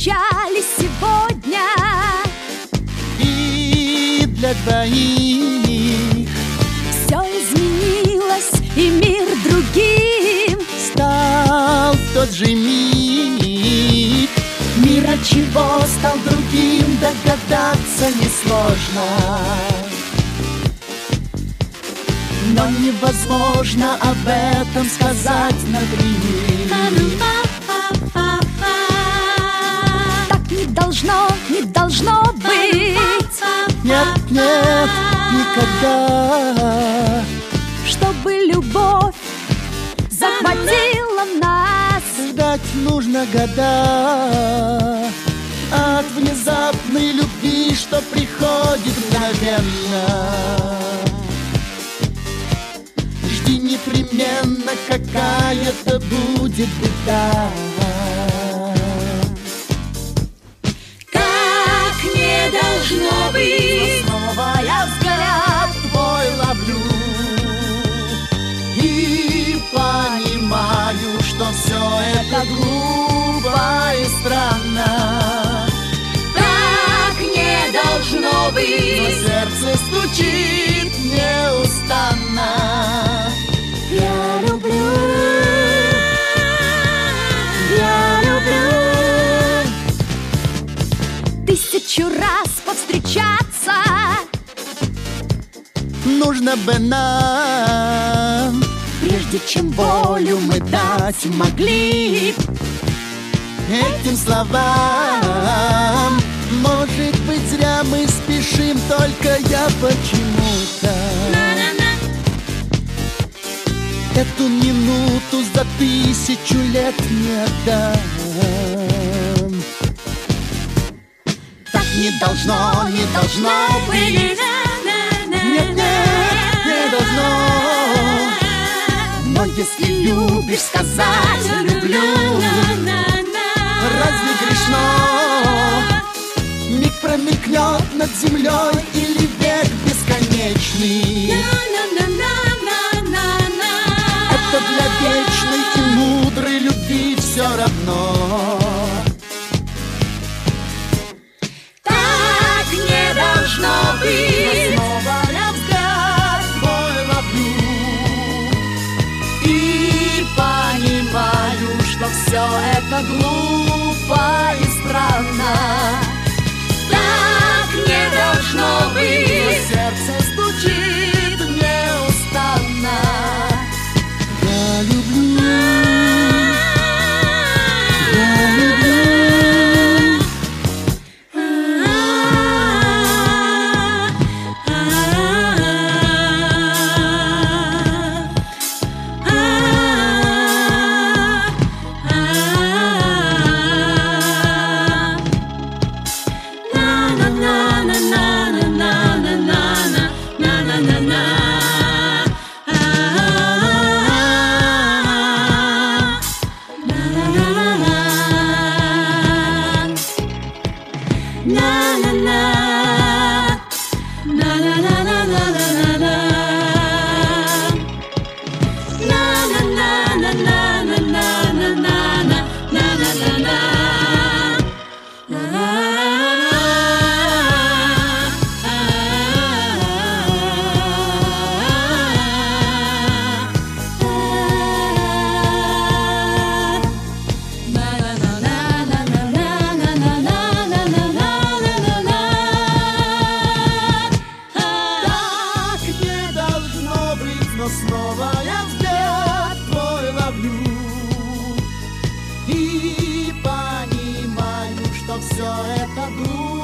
встречались сегодня. И для двоих Все изменилось, и мир другим стал в тот же миг. Мир от чего стал другим, догадаться несложно. Но невозможно об этом сказать напрямик. Так не должно быть. Нет, нет, никогда. Чтобы любовь захватила нас. Ждать нужно года от внезапной любви, что приходит мгновенно. Жди непременно, какая-то будет беда. Как не должно быть. Снова я взгляд твой ловлю и понимаю, что все это глупо и странно. Так не должно Но быть. сердце стучит неустанно. Я люблю, я люблю. Тысячу раз повстречаться Нужно бы нам, прежде чем волю мы дать могли. этим словам. Может быть, зря мы спешим, только я почему-то эту минуту за 1000 лет не отдам. Так не должно быть. Нет, нет, не должно. Но если любишь, сказать люблю. Разве грешно? Миг промелькнет над землей или век бесконечный. Это для вечной и мудрой любви все равно. Так не должно быть. Снова я взгляд твой ловлю и понимаю, что все это глупо и странно. Так не должно Но быть. сердце стучит неустанно. Я люблю, я люблю. Но снова я взгляд твой ловлю и понимаю, что все это глупо.